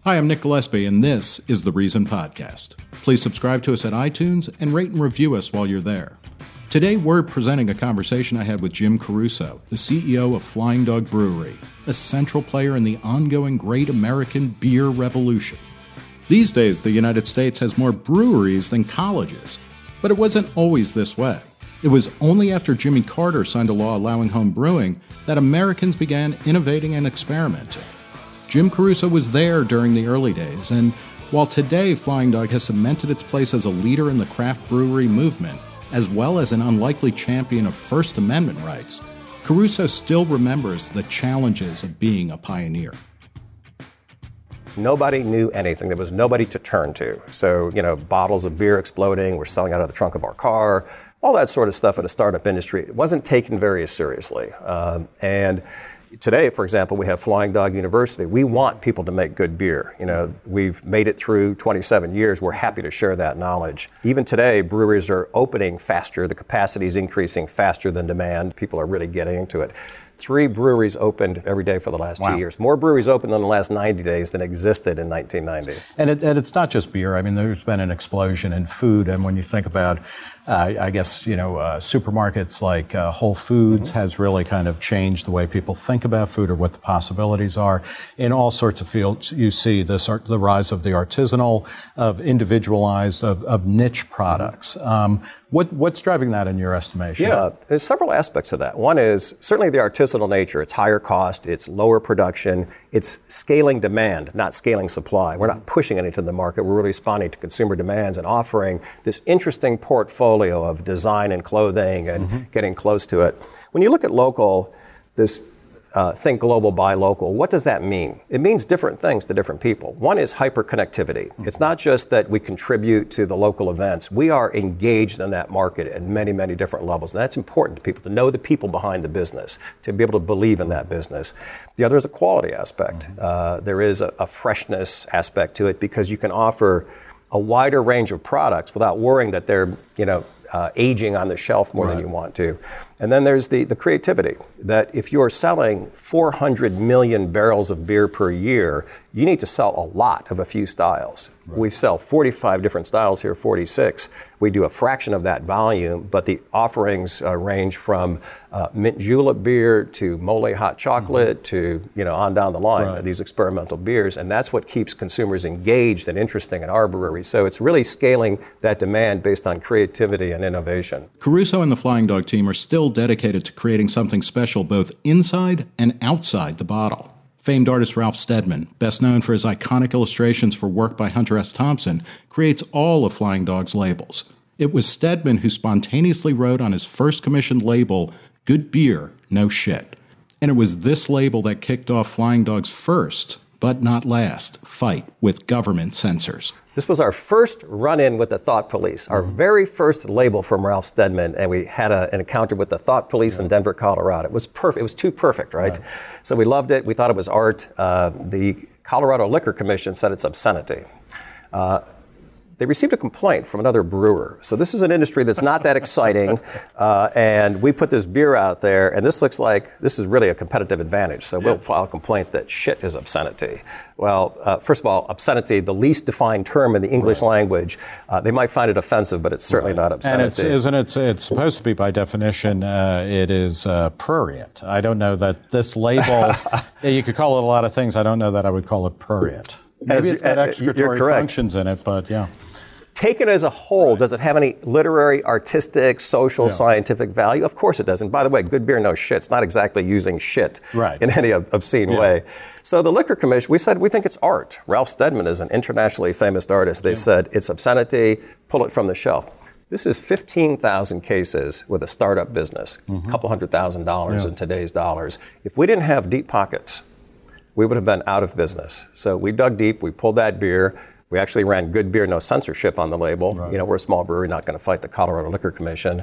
Hi, I'm Nick Gillespie, and this is The Reason Podcast. Please subscribe to us at iTunes and rate and review us while you're there. Today, we're presenting a conversation I had with Jim Caruso, the CEO of Flying Dog Brewery, a central player in the ongoing Great American Beer Revolution. These days, the United States has more breweries than colleges, but it wasn't always this way. It was only after Jimmy Carter signed a law allowing home brewing that Americans began innovating and experimenting. Jim Caruso was there during the early days, and while today Flying Dog has cemented its place as a leader in the craft brewery movement, as well as an unlikely champion of First Amendment rights, Caruso still remembers the challenges of being a pioneer. Nobody knew anything. There was nobody to turn to. So, bottles of beer exploding, we're selling out of the trunk of our car, all that sort of stuff in a startup industry. It wasn't taken very seriously. And today, for example, we have Flying Dog University. We want people to make good beer. We've made it through 27 years. We're happy to share that knowledge. Even today, breweries are opening faster. The capacity is increasing faster than demand. People are really getting into it. 3 breweries opened every day for the last 2 years. More breweries opened in the last 90 days than existed in 1990. And it's not just beer. I mean, there's been an explosion in food. And when you think about, supermarkets like Whole Foods has really kind of changed the way people think about food or what the possibilities are. In all sorts of fields, you see the rise of the artisanal, of individualized, of niche products. What's driving that in your estimation? Yeah, there's several aspects of that. One is certainly the artisanal nature. It's higher cost, it's lower production, it's scaling demand, not scaling supply. We're not pushing it into the market. We're really responding to consumer demands and offering this interesting portfolio of design and clothing and getting close to it. When you look at local, this think global, buy local. What does that mean? It means different things to different people. One is hyper-connectivity. It's not just that we contribute to the local events. We are engaged in that market at many, many different levels. And that's important to people, to know the people behind the business, to be able to believe in that business. The other is a quality aspect. There is a freshness aspect to it because you can offer a wider range of products without worrying that they're, aging on the shelf more than you want to. And then there's the creativity, that if you're selling 400 million barrels of beer per year, you need to sell a lot of a few styles. Right. We sell 45 different styles here, 46. We do a fraction of that volume, but the offerings range from mint julep beer to mole hot chocolate to, on down the line, these experimental beers. And that's what keeps consumers engaged and interesting in our brewery. So it's really scaling that demand based on creativity and innovation. Caruso and the Flying Dog team are still dedicated to creating something special both inside and outside the bottle. Famed artist Ralph Steadman, best known for his iconic illustrations for work by Hunter S. Thompson, creates all of Flying Dog's labels. It was Steadman who spontaneously wrote on his first commissioned label, "Good beer, no shit." And it was this label that kicked off Flying Dog's first, but not last, fight with government censors. This was our first run-in with the Thought Police, our very first label from Ralph Steadman, and we had an encounter with the Thought Police in Denver, Colorado. It was perfect. It was too perfect, right? So we loved it. We thought it was art. The Colorado Liquor Commission said it's obscenity. They received a complaint from another brewer. So this is an industry that's not that exciting, and we put this beer out there, and this looks like this is really a competitive advantage. So we'll file a complaint that shit is obscenity. Well, first of all, obscenity, the least defined term in the English language, they might find it offensive, but it's certainly not obscenity. And it's supposed to be, by definition, it is prurient. I don't know that this label, you could call it a lot of things. I don't know that I would call it prurient. Maybe it's got excretory functions in it, but yeah. Taken as a whole, does it have any literary, artistic, social, scientific value? Of course it does. And by the way, good beer, no shit. It's not exactly using shit in any obscene way. So the Liquor Commission, we said we think it's art. Ralph Steadman is an internationally famous artist. They said it's obscenity, pull it from the shelf. This is 15,000 cases with a startup business, a couple $100,000 in today's dollars. If we didn't have deep pockets, we would have been out of business. So we dug deep, we pulled that beer. We actually ran good beer, no censorship on the label. We're a small brewery, not going to fight the Colorado Liquor Commission.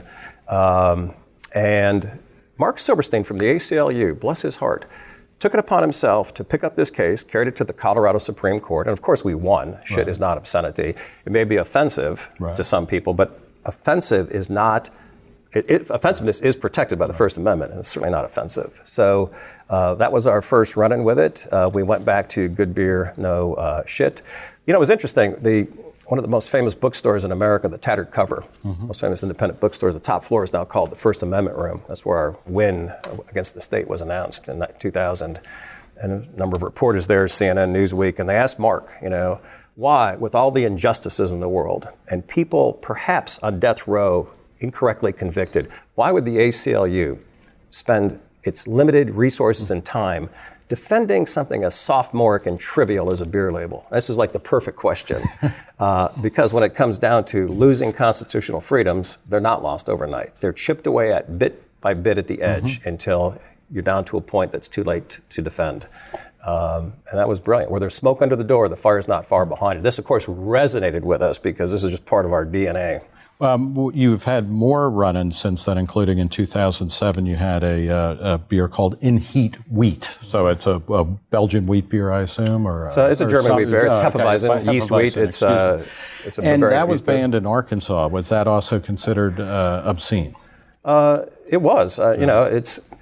And Mark Silverstein from the ACLU, bless his heart, took it upon himself to pick up this case, carried it to the Colorado Supreme Court, and of course we won. Shit is not obscenity. It may be offensive to some people, but offensive is not offensiveness is protected by the First Amendment, and it's certainly not offensive. So that was our first run-in with it. We went back to good beer, no shit. You know, it was interesting. One of the most famous bookstores in America, the Tattered Cover, most famous independent bookstores, the top floor is now called the First Amendment Room. That's where our win against the state was announced in 2000. And a number of reporters there, CNN, Newsweek, and they asked Mark, you know, why, with all the injustices in the world and people perhaps on death row incorrectly convicted, why would the ACLU spend its limited resources and time defending something as sophomoric and trivial as a beer label? This is like the perfect question. Because when it comes down to losing constitutional freedoms, they're not lost overnight. They're chipped away at bit by bit at the edge until you're down to a point that's too late to defend. And that was brilliant. Where there's smoke under the door, the fire's not far behind it. This, of course, resonated with us because this is just part of our DNA. You've had more run-ins since then, including in 2007, you had a beer called In Heat Wheat. So it's a Belgian wheat beer, I assume? So it's a German wheat beer. It's Hefeweizen, yeast wheat. It's a and that was banned in Arkansas. Was that also considered obscene? It was. You know,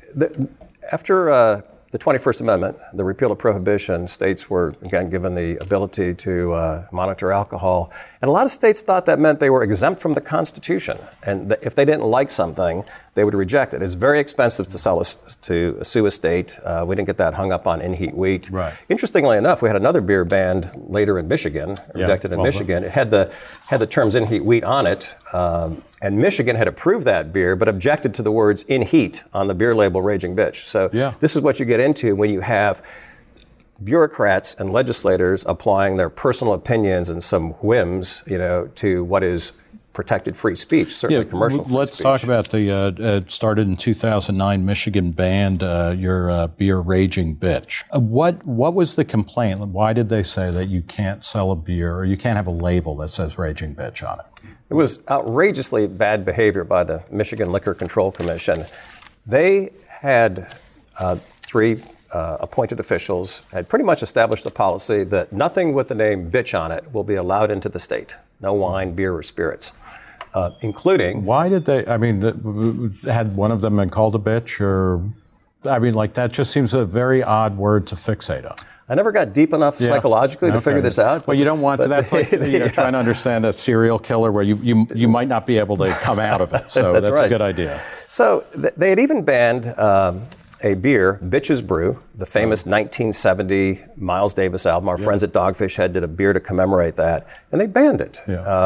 after the 21st Amendment, the repeal of prohibition, states were, again, given the ability to monitor alcohol. And a lot of states thought that meant they were exempt from the Constitution. And if they didn't like something, they would reject it. It's very expensive to sue a state. We didn't get that hung up on In Heat Wheat. Right. Interestingly enough, we had another beer banned later in Michigan, rejected in Michigan. It had the terms In Heat Wheat on it. And Michigan had approved that beer, but objected to the words "in heat" on the beer label Raging Bitch. So this is what you get into when you have bureaucrats and legislators applying their personal opinions and some whims, you know, to what is protected free speech, certainly commercial free let's speech. talk about it started in 2009, Michigan banned your beer Raging Bitch. What was the complaint? Why did they say that you can't sell a beer or you can't have a label that says Raging Bitch on it? It was outrageously bad behavior by the Michigan Liquor Control Commission. They had three appointed officials, had pretty much established a policy that nothing with the name bitch on it will be allowed into the state. No wine, beer, or spirits, including... Why did they, I mean, had one of them been called a bitch or... I mean, like, that just seems a very odd word to fixate on. I never got deep enough psychologically to figure this out. Well, you don't want to. That's like trying to understand a serial killer where you might not be able to come out of it. So that's right. A good idea. So they had even banned a beer, Bitch's Brew, the famous 1970 Miles Davis album. Our friends at Dogfish Head did a beer to commemorate that, and they banned it.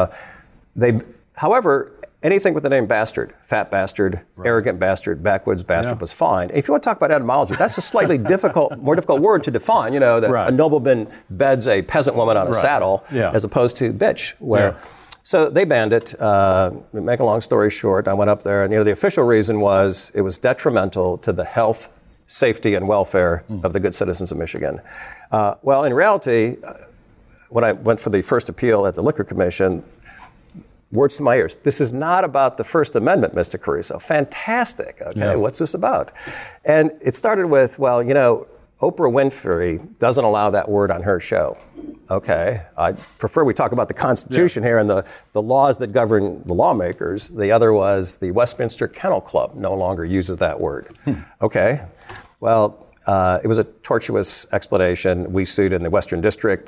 However, anything with the name bastard, fat bastard, arrogant bastard, backwoods bastard was fine. If you want to talk about etymology, that's a slightly more difficult word to define. You know, that a nobleman beds a peasant woman on a saddle as opposed to bitch. So they banned it. Make a long story short, I went up there, and the official reason was it was detrimental to the health, safety, and welfare of the good citizens of Michigan. Well, in reality, when I went for the first appeal at the Liquor Commission, words to my ears. This is not about the First Amendment, Mr. Caruso. Fantastic. Okay, what's this about? And it started with, well, Oprah Winfrey doesn't allow that word on her show. Okay, I prefer we talk about the Constitution here and the laws that govern the lawmakers. The other was the Westminster Kennel Club no longer uses that word. Okay, well, it was a tortuous explanation. We sued in the Western District.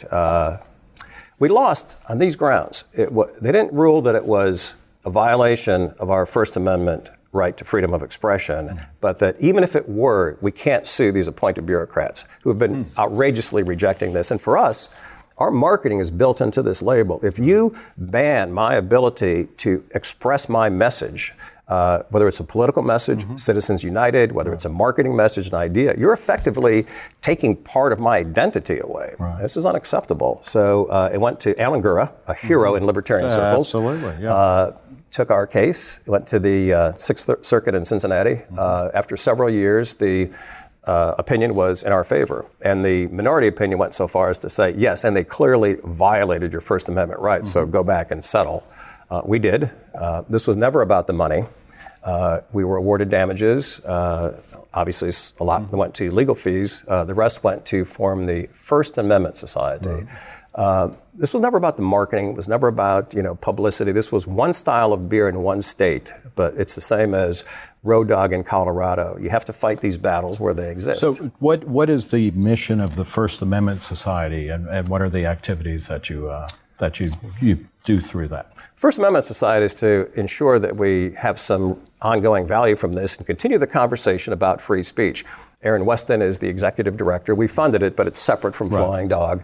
We lost on these grounds. They didn't rule that it was a violation of our First Amendment right to freedom of expression, but that even if it were, we can't sue these appointed bureaucrats who have been outrageously rejecting this. And for us, our marketing is built into this label. If you ban my ability to express my message, whether it's a political message, Citizens United, whether it's a marketing message, an idea, you're effectively taking part of my identity away. This is unacceptable. So it went to Alan Gura, a hero in libertarian circles. Absolutely, took our case, went to the Sixth Circuit in Cincinnati. After several years, the opinion was in our favor. And the minority opinion went so far as to say, yes, and they clearly violated your First Amendment rights, so go back and settle. We did. This was never about the money. We were awarded damages. Obviously, a lot went to legal fees. The rest went to form the First Amendment Society. This was never about the marketing. It was never about publicity. This was one style of beer in one state, but it's the same as Road Dogg in Colorado. You have to fight these battles where they exist. So what is the mission of the First Amendment Society, and what are the activities that you do through that? First Amendment Society is to ensure that we have some ongoing value from this and continue the conversation about free speech. Aaron Weston is the executive director. We funded it, but it's separate from Flying Dog.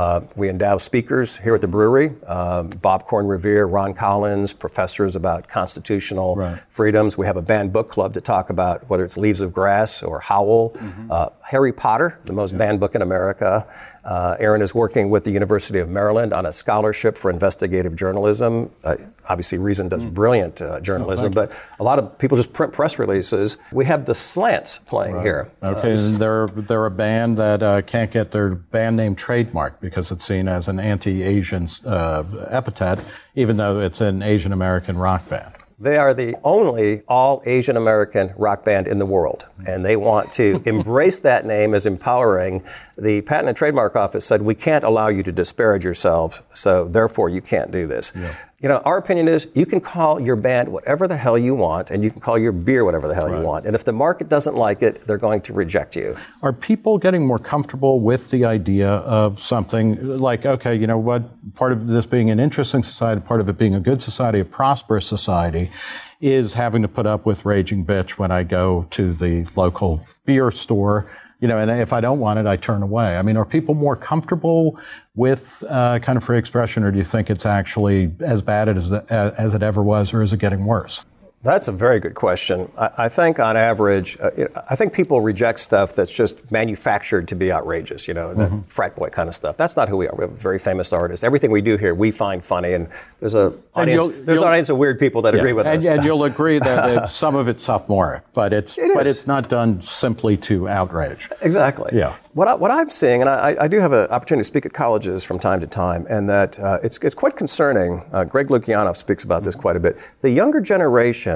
We endow speakers here at the brewery, Bob Corn Revere, Ron Collins, professors about constitutional freedoms. We have a banned book club to talk about whether it's Leaves of Grass or Howl. Harry Potter, the most banned book in America. Aaron is working with the University of Maryland on a scholarship for investigative journalism. Obviously, Reason does brilliant journalism, but a lot of people just print press releases. We have the Slants playing here. Okay, they're a band that can't get their band name trademarked because it's seen as an anti-Asian epithet, even though it's an Asian American rock band. They are the only all Asian American rock band in the world, and they want to embrace that name as empowering. The Patent and Trademark Office said, we can't allow you to disparage yourself, so therefore you can't do this. Our opinion is you can call your band whatever the hell you want, and you can call your beer whatever the hell you want. And if the market doesn't like it, they're going to reject you. Are people getting more comfortable with the idea of something like, okay, you know what, part of this being an interesting society, part of it being a good society, a prosperous society, is having to put up with raging bitch when I go to the local beer store, and if I don't want it, I turn away. I mean, are people more comfortable with kind of free expression, or do you think it's actually as bad as it ever was, or is it getting worse? That's a very good question. I think on average, I think people reject stuff that's just manufactured to be outrageous, the frat boy kind of stuff. That's not who we are. We're very famous artists. Everything we do here, we find funny, and there's an audience of weird people that agree with us. And you'll agree that some of it's sophomoric, but it's not done simply to outrage. Exactly. Yeah. What I'm seeing, and I do have an opportunity to speak at colleges from time to time, and that it's quite concerning. Greg Lukianoff speaks about this quite a bit. The younger generation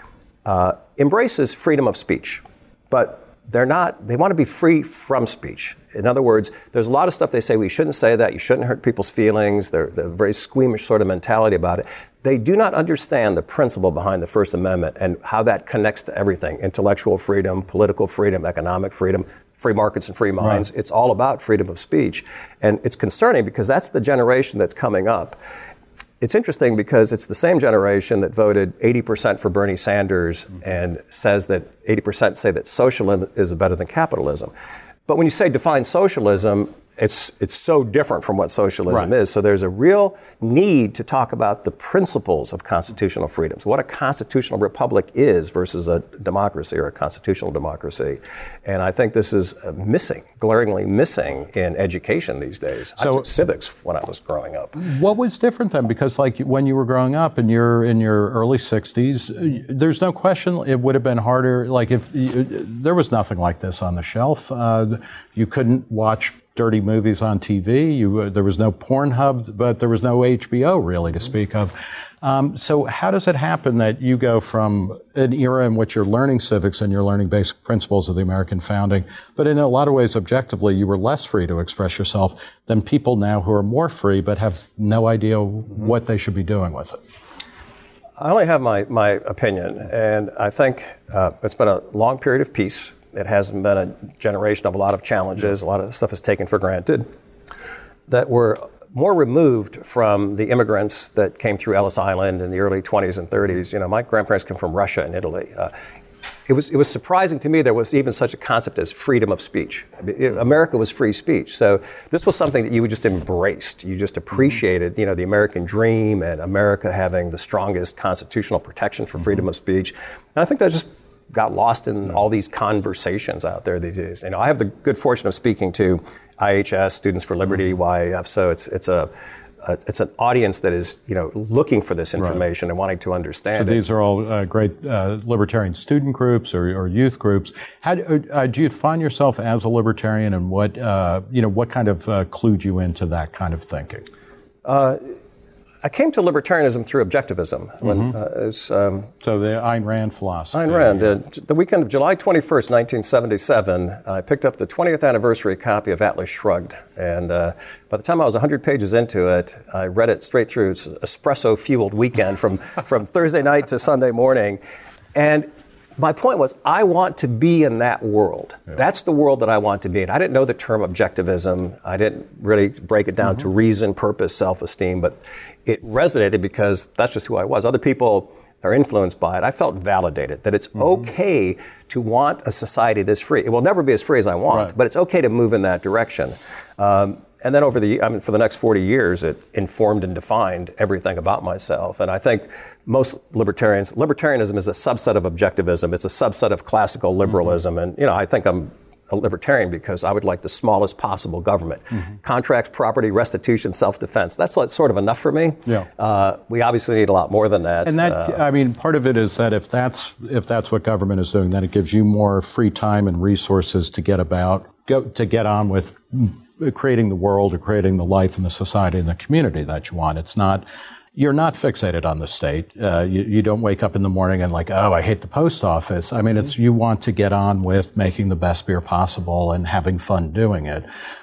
embraces freedom of speech, but they want to be free from speech. In other words, there's a lot of stuff they say, we shouldn't say that, you shouldn't hurt people's feelings. They're a very squeamish sort of mentality about it. They do not understand the principle behind the First Amendment and how that connects to everything: intellectual freedom, political freedom, economic freedom, free markets and free minds. It's all about freedom of speech. And it's concerning because that's the generation that's coming up. It's interesting because it's the same generation that voted 80% for Bernie Sanders and says that 80% say that socialism is better than capitalism. But when you say define socialism, it's so different from what socialism is. So there's a real need to talk about the principles of constitutional freedoms, what a constitutional republic is versus a democracy or a constitutional democracy. And I think this is glaringly missing in education these days. I took civics when I was growing up. What was different then? Because when you were growing up and you're in your early 60s, there's no question it would have been harder. Like if there was nothing like this on the shelf, you couldn't watch dirty movies on TV. There was no Pornhub, but there was no HBO really to speak of. So how does it happen that you go from an era in which you're learning civics and you're learning basic principles of the American founding, but in a lot of ways, objectively, you were less free to express yourself than people now who are more free but have no idea what they should be doing with it? I only have my opinion, and I think it's been a long period of peace. It hasn't been a generation of a lot of challenges. A lot of stuff is taken for granted. That we're more removed from the immigrants that came through Ellis Island in the early 20s and 30s. My grandparents came from Russia and Italy. It was surprising to me there was even such a concept as freedom of speech. America was free speech. So this was something that you just embraced. You just appreciated, the American dream and America having the strongest constitutional protection for freedom of speech. And I think that just got lost in all these conversations out there these days. I have the good fortune of speaking to IHS, Students for Liberty, YAF, so it's an audience that is, looking for this information and wanting to understand it. So these are all great libertarian student groups or youth groups. How do you find yourself as a libertarian, and what kind of clued you into that kind of thinking? I came to libertarianism through objectivism. So the Ayn Rand philosophy. Ayn Rand. The weekend of July 21st, 1977, I picked up the 20th anniversary copy of Atlas Shrugged. And by the time I was 100 pages into it, I read it straight through. It's an espresso-fueled weekend from Thursday night to Sunday morning. And my point was, I want to be in that world. Yeah. That's the world that I want to be in. I didn't know the term objectivism. I didn't really break it down to reason, purpose, self-esteem, but it resonated because that's just who I was. Other people are influenced by it. I felt validated that it's okay to want a society this free. It will never be as free as I want, but it's okay to move in that direction. And then for the next 40 years, it informed and defined everything about myself. And I think most libertarianism is a subset of objectivism. It's a subset of classical liberalism. And, I think I'm a libertarian because I would like the smallest possible government. Contracts, property, restitution, self-defense. That's sort of enough for me. Yeah. We obviously need a lot more than that. And that, part of it is that if that's what government is doing, then it gives you more free time and resources to get on with creating the world or creating the life and the society and the community that you want. You're not fixated on the state. You don't wake up in the morning and I hate the post office. It's you want to get on with making the best beer possible and having fun doing it.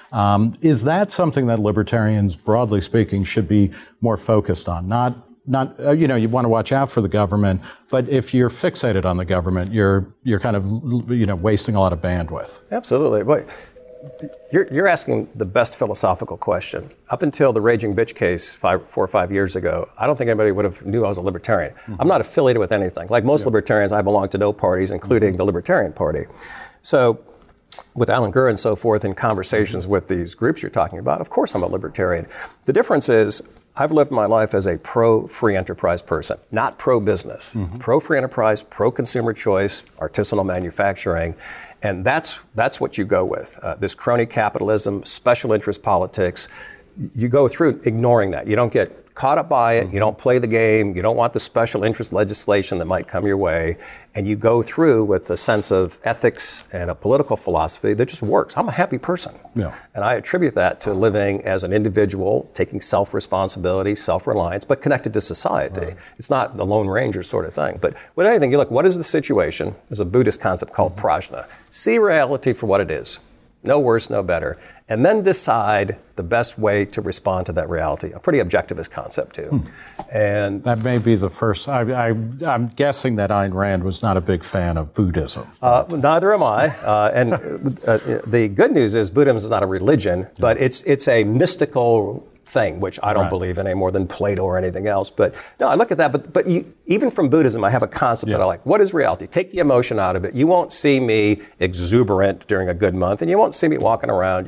Is that something that libertarians, broadly speaking, should be more focused on? Not you want to watch out for the government, but if you're fixated on the government, you're kind of wasting a lot of bandwidth. Absolutely. But you're asking the best philosophical question. Up until the Raging Bitch case 4 or 5 years ago, I don't think anybody would have knew I was a libertarian. I'm not affiliated with anything. Like most libertarians, I belong to no parties, including the Libertarian Party. So with Alan Gurr and so forth in conversations with these groups you're talking about, of course I'm a libertarian. The difference is I've lived my life as a pro-free enterprise person, not pro-business. Pro-free enterprise, pro-consumer choice, artisanal manufacturing. And that's what you go with. This crony capitalism, special interest politics, you go through ignoring that. You don't get caught up by it. You don't play the game. You don't want the special interest legislation that might come your way. And you go through with a sense of ethics and a political philosophy that just works. I'm a happy person. Yeah. And I attribute that to living as an individual, taking self-responsibility, self-reliance, but connected to society. Right. It's not the Lone Ranger sort of thing. But with anything, you look, what is the situation? There's a Buddhist concept called prajna. See reality for what it is. No worse, no better. And then decide the best way to respond to that reality. A pretty objectivist concept, too. And that may be the first. I'm guessing that Ayn Rand was not a big fan of Buddhism. Neither am I. And the good news is Buddhism is not a religion, but it's a mystical thing, which I don't believe in any more than Plato or anything else. But no, I look at that. But even from Buddhism, I have a concept that I like. What is reality? Take the emotion out of it. You won't see me exuberant during a good month, and you won't see me walking around,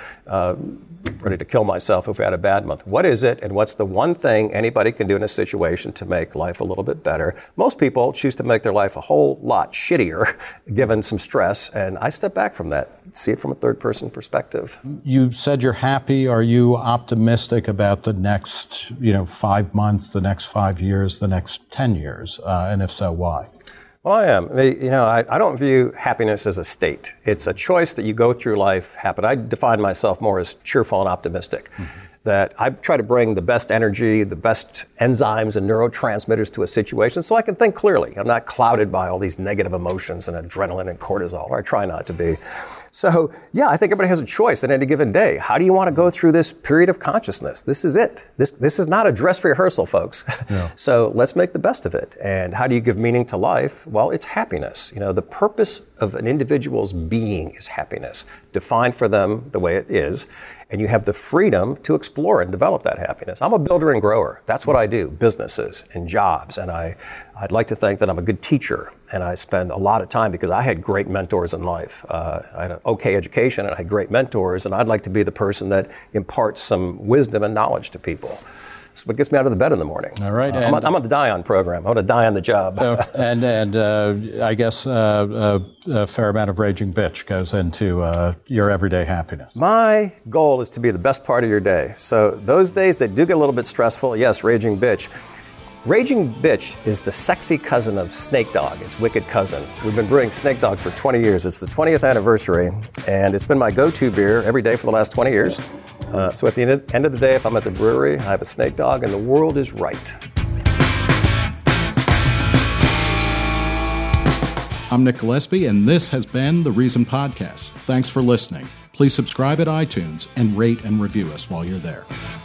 ready to kill myself if we had a bad month. What is it, and what's the one thing anybody can do in a situation to make life a little bit better? Most people choose to make their life a whole lot shittier, given some stress, and I step back from that, see it from a third-person perspective. You said you're happy. Are you optimistic about the next, 5 months, the next 5 years, the next 10 years? And if so, why? Well, I am. I don't view happiness as a state. It's a choice that you go through life happen. I define myself more as cheerful and optimistic. That I try to bring the best energy, the best enzymes and neurotransmitters to a situation so I can think clearly. I'm not clouded by all these negative emotions and adrenaline and cortisol, or I try not to be. So, I think everybody has a choice at any given day. How do you want to go through this period of consciousness? This is it. This is not a dress rehearsal, folks. Yeah. So let's make the best of it. And how do you give meaning to life? Well, it's happiness. The purpose of an individual's being is happiness, defined for them the way it is. And you have the freedom to explore and develop that happiness. I'm a builder and grower. That's what I do, businesses and jobs. And I'd like to think that I'm a good teacher. And I spend a lot of time because I had great mentors in life. I had an okay education and I had great mentors. And I'd like to be the person that imparts some wisdom and knowledge to people. It's what gets me out of the bed in the morning. All right. I'm on the die-on program. I'm going to die on the job. And I guess a fair amount of raging bitch goes into your everyday happiness. My goal is to be the best part of your day. So those days that do get a little bit stressful, yes, raging bitch. Raging Bitch is the sexy cousin of Snake Dog, its wicked cousin. We've been brewing Snake Dog for 20 years. It's the 20th anniversary, and it's been my go-to beer every day for the last 20 years. So at the end of the day, if I'm at the brewery, I have a snake dog, and the world is right. I'm Nick Gillespie, and this has been The Reason Podcast. Thanks for listening. Please subscribe at iTunes and rate and review us while you're there.